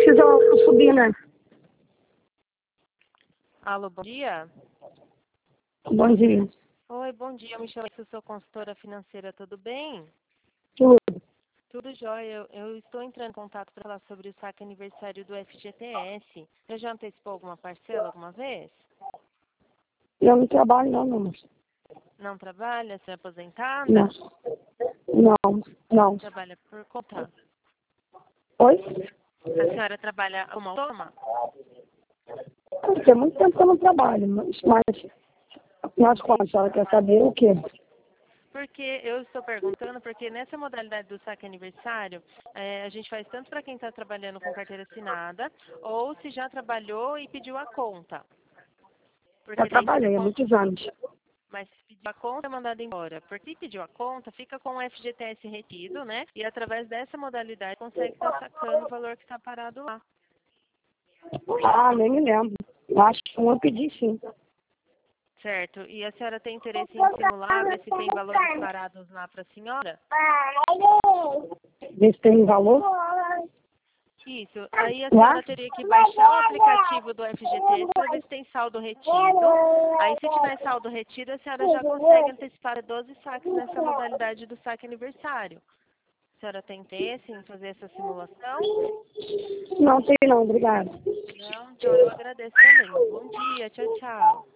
precisa subir, né? Alô, bom dia. Bom dia. Oi, bom dia. Eu me chamo, eu sou consultora financeira, tudo bem? Tudo. Tudo jóia. Eu estou entrando em contato para falar sobre o saque aniversário do FGTS. Eu já antecipou alguma parcela alguma vez? Eu não trabalho, não, moça. Não trabalha? Você é aposentada? Não. Não, não. Trabalha por conta. Oi? A senhora trabalha como autônoma? Tem muito tempo que eu não trabalho, mas nós quando a senhora quer saber o quê? Porque eu estou perguntando, porque nessa modalidade do saque aniversário, a gente faz tanto para quem está trabalhando com carteira assinada, ou se já trabalhou e pediu a conta. Já Porque daí fica trabalhei há com. muitos anos. Mas se pediu a conta, é mandado embora. Porque se pediu a conta, fica com o FGTS retido, né? E através dessa modalidade consegue estar sacando o valor que está parado lá. Ah, nem me lembro. Acho que eu pedi sim. Certo? E a senhora tem interesse em simular, ver se tem valores parados lá para a senhora? Ver se tem valor. Isso. Aí a Lá? senhora teria que baixar o aplicativo do FGTS para ver se tem saldo retido. Aí se tiver saldo retido, a senhora já consegue antecipar 12 saques nessa modalidade do saque aniversário. A senhora tem interesse em fazer essa simulação? Não tem não, obrigada. Não? Então eu agradeço também. Bom dia. Tchau, tchau.